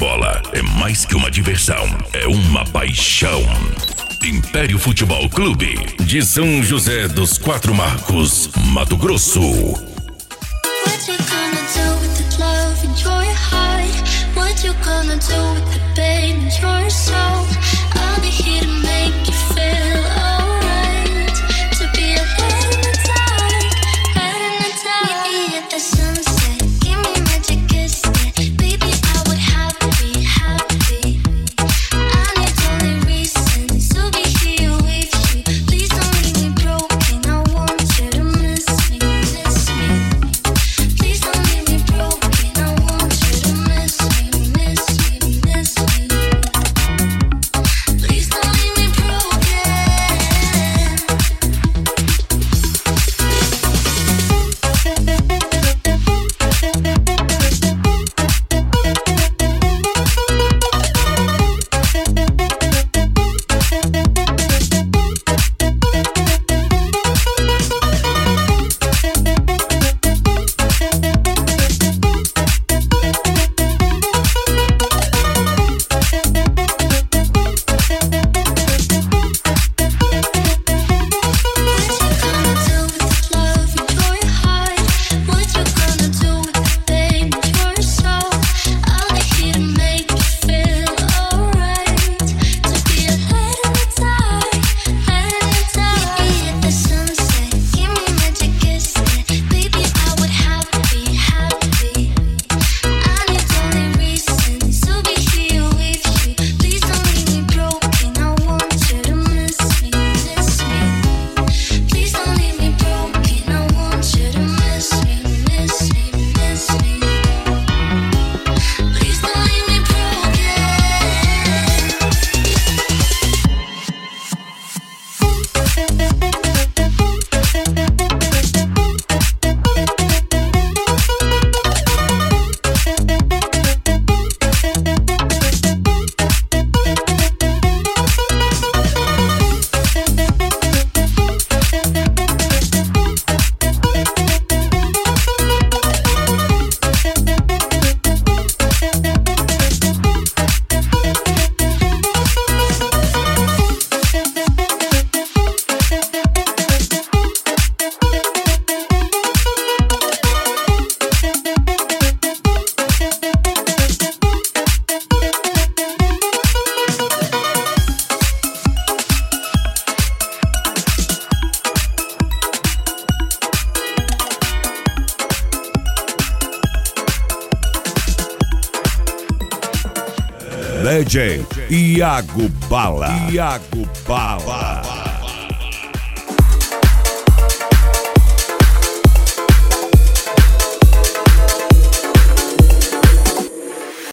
bola é mais que uma diversão, é uma paixão. Império Futebol Clube, de São José dos Quatro Marcos, Mato Grosso. What you gonna do with the love in your heart? What you gonna do with the pain in your soul? I'll be here to make you feel alright. To be a light in the dark, light in the dark. Maybe at the sunset, give me magic kiss. Baby, I would happy, happy. I need only reasons to be here with you. Please don't leave me broken. I want you to miss me, miss me. Please don't leave me broken. I want you to miss me, miss me, miss me. Please don't leave me broken. DJ Iago Bala. Iago Bala.